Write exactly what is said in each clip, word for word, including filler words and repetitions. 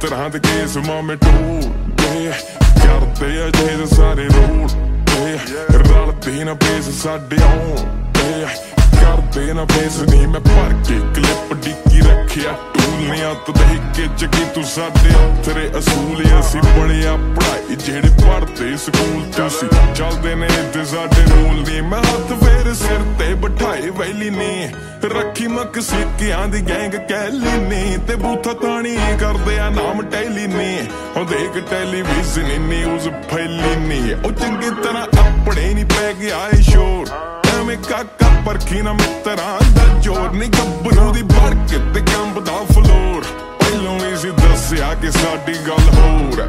ਮਿੱਤਰਾਂ ਦੇ ਕੇਸ ਮਾਮੇ ਟੋਲਦੇ ਕਰਦੇ ਆ ਜੇ ਸਾਰੇ ਰੋਲਦੇ ਰਲਦੇ ਨਾ ਪੇਸ ਸਾਡੇ ਆਉਂਦੇ ਕਰਦੇ ਨਾ ਪੇਸ ਨੀ ਮੈਂ ਭਰ ਕੇ ਕਲਿੱਪ ਡਿੱਕੀ ਰੱਖਿਆ ਟੂਲਿਆਂ ਤੋਂ ਦੇਖ ਕੇ ਚੱਕੀ ਤੂੰ ਸਾਡੇ ਤੇਰੇ ਅਸੂਲ ਅਸੀਂ ਬੜਿਆ ਪੜਾਈ ਜਿਹੜੇ ਪੜਦੇ ਸਕੂਲ ਤੁਸੀਂ ਚੱਲਦੇ ਨੇ ਤੇ ਸਾਡੇ ਰੂਲ ਨੀ ਮੈਂ ਹੱਥ ਫੇਰ ਸਿਰ ਤੇ ਬਿਠਾਏ ਵੈਲੀ ਨੀ ਰੱਖੀ ਮੱਕ ਸਿੱਕਿਆਂ ਦੀ ਗੈਂਗ ਕਹਿਲੀ ਨੀ ਤੇ ਬੂਥਾ ਤਾਣੀ ਕਰਦੇ ਆ ਨਾਮ ਟੈਲੀ ਨੀ ਉਹ ਦੇਖ ਟੈਲੀਵਿਜ਼ਨ ਨਿਊਜ਼ ਫੈਲੀ ਨੀ ਉਹ ਚੰਗੀ ਤਰ੍ਹਾਂ ਆਪਣੇ ਨੀ ਪੈ ਗਿਆ ਏ ਸ਼ੋਰ ਐਵੇਂ ਕਾਕਾ ਪਰਖੀ ਨਾ ਮਿੱਤਰਾਂ ਦਾ ਜੋਰ ਨੀ ਗੱਭਰੂ ਦੀ ਵੜ ਕੇ ਤੇ ਕੰਬਦਾ ਫਲੋਰ ਪਹਿਲੋਂ ਹੀ ਸੀ ਦੱਸਿਆ ਕਿ ਸਾਡੀ ਗੱਲ ਹੋਰ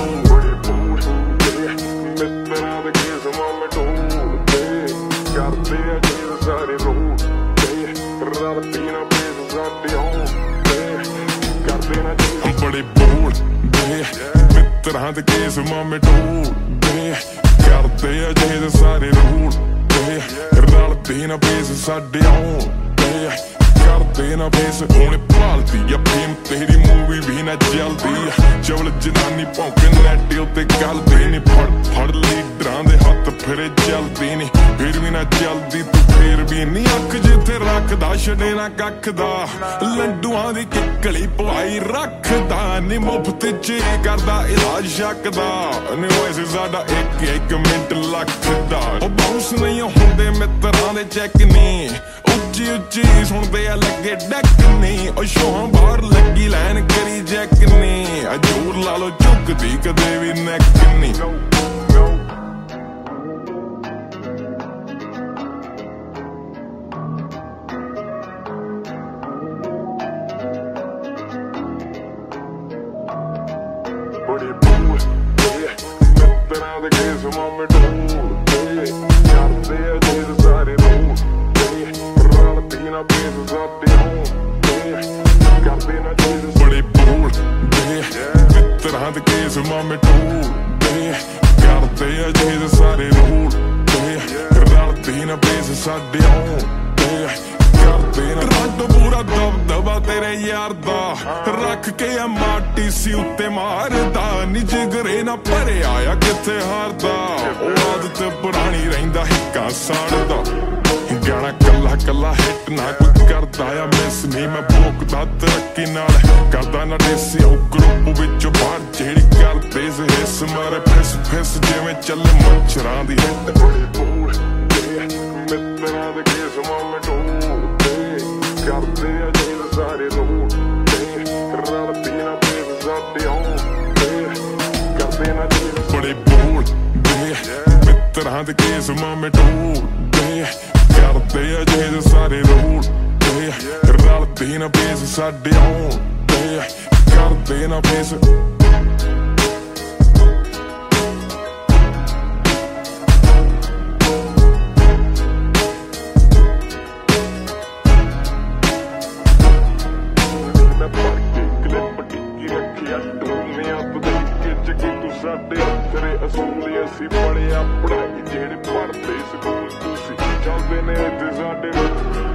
ਮਿੱਤਰਾਂ ਦੇ ਕੇਸ ਮਾਮੇ ਟੋਲਦੇ ਕਰਦੇ ਆ ਜੇ ਸਾਰੇ ਰੋਲਦੇ ਰਲਦੀ ਨਾ ਪੇਸ ਸਾਡੇ ਆਉਂਦੇ ਕਰਦੇ ਨਾ ਬੜੇ ਬੋਲਦੇ ਮਿੱਤਰਾਂ ਦੇ ਕੇਸ ਮਾਮੇ ਟੋਲਦੇ ਕਰਦੇ ਆ ਜੇ ਸਾਰੇ ਰੋਲਦੇ ਰਲਦੀ ਨਾ ਪੇਸ ਸਾਡੇ ਆਉਂਦੇ ਕਰਦੇ ਨਾ ਪੇਸ ਹੁਣ ਭਾਲਦੀ ਆ ਫੇਮ ਤੇਰੀ ਮੂਵੀ ਵੀ ਨਾ ਚੱਲਦੀ ਚਵਲ ਜਨਾਨੀ ਭੌਂਕੇ ਨੈਟ ਉੱਤੇ ਗੱਲਦੀ ਨੀ ਫੜ ਫੜ ਲੀਡਰਾਂ ਦੇ ਹੱਥ ਫਿਰੇ ਚੱਲਦੀ ਨੀ ਫਿਰ ਵੀ ਨਾ ਚੱਲਦੀ ਤੂੰ ਫੇਰ ਵੀ ਨੀ ਅੱਖ ਜਿੱਥੇ ਰੱਖਦਾ ਛੱਡੇ ਨਾ ਕੱਖ ਦਾ ਲੰਡੂਆਂ ਦੀ ਕਿੱਕਲੀ ਪਵਾਈ ਰੱਖਦਾ ਨੀ ਮੁਫਤ ਚ ਕਰਦਾ ਇਲਾਜ ਸ਼ੱਕ ਦਾ ਨੀ ਵੈਸੇ ਸਾਡਾ ਇੱਕ ਇੱਕ ਮਿੰਟ ਲੱਖ ਦਾ ਉਹ ਬਾਉਂਸ ਨਹੀਂ ਹੁੰਦੇ ਮਿੱਤਰਾਂ ਦੇ ਚੈੱਕ ਨੀ ਉੱਚੀ ਉੱਚੀ ਸੁਣਦੇ ਆ ਲੱਗੇ ਡੱਕ ਨੀ ਉਹ ਸ਼ੋਹਾਂ ਬਾਹਰ ਲੱਗੀ ਲਾਈਨ ਕਰੀ ਜੈਕ ਨੀ ਜੋਰ ਲਾ ਲੋ ਝੁਕਦੀ ਕਦੇ ਵੀ ਨੈਕ ਨੀ ਬੜੇ ਬੋਲਦੇ ਮਿੱਤਰਾਂ ਦੇ ਕੇਸ ਮਾਮੇ ਟੋਲਦੇ ਕਰਦੇ ਆ ਜੇ ਸਾਰੇ ਰੋਲਦੇ ਰਲਦੀ ਨਾ ਪੇਸ ਸਾਡੇ ਆਉਂਦੇ ਕਰਦੇ ਨਾ ਜੇ ਬੜੇ ਬੋਲਦੇ ਮਿੱਤਰਾਂ ਦੇ ਕੇਸ ਮਾਮੇ ਟੋਲਦੇ ਕਰਦੇ ਆ ਜੇ ਸਾਰੇ ਰੋਲਦੇ ਰਲਦੀ ਨਾ ਪੇਸ ਸਾਡੇ ਆਉਂਦੇ ਰੱਬ ਪੂਰਾ ਦਬਦਬਾ ਤੇਰੇ ਯਾਰ ਦਾ ਰੱਖ ਕੇ ਆ ਮਾਟੀ ਸੀ ਉੱਤੇ ਮਾਰਦਾ ਨੀ ਜਿਗਰੇ ਨਾ ਭਰਿਆ ਆ ਕਿੱਥੇ ਹਾਰਦਾ ਉਹ ਆਦਤ ਪੁਰਾਣੀ ਰਹਿੰਦਾ ਹਿੱਕਾ ਸਾੜਦਾ ਗਾਣਾ ਕੱਲਾ ਕੱਲਾ ਹਿੱਟ ਨਾ ਕੋਈ ਕਰਦਾ ਆ ਮਿਸ ਨੀ ਮੈਂ ਭੋਗਦਾ ਤਰੱਕੀ ਨਾਲ ਕਰਦਾ ਨਾ ਦੇਸੀ ਉਹ ਗਰੁੱਪ ਵਿੱਚੋਂ ਬਾਹਰ ਜਿਹੜੀ ਕਰਦੇ ਸੀ ਹਿੱਸ ਮਾਰੇ ਫਿਸ ਫਿਸ ਜਿਵੇਂ ਚੱਲੇ ਮੱਛਰਾਂ ਦੀ ਹਿੱਟ ਮਿੱਤਰਾਂ ਦੇ ਕੇਸ ਮਾਮੇ ਟੋਲਦੇ ਕਰਦੇ ਆ ਜੇ ਸਾਰੇ ਰੋਲਦੇ ਰਲਦੀ ਨਾ ਪੇਸ ਸਾਡੇ ਆਉਂਦੇ ਕਰਦੇ ਨਾ ਬੜੇ ਬੋਲਦੇ ਮਿੱਤਰਾਂ ਦੇ ਕੇਸ ਮਾਮੇ ਟੋਲਦੇ ਕਰਦੇ ਆ ਜੇ ਸਾਰੇ ਰੋਲਦੇ ਰਲਦੀ ਨਾ ਪੇਸ ਸਾਡੇ ਆਉਂਦੇ ਕਰਦੇ ਨਾ ਪੇਸ ਸਾਡੇ ਤੇਰੇ ਅਸੂਲ ਅਸੀਂ ਬੜਿਆ ਪੜਾਈ ਜਿਹੜੇ ਪੜਦੇ ਸਕੂਲ ਤੁਸੀਂ ਚੱਲਦੇ ਨੇ ਤੇ ਸਾਡੇ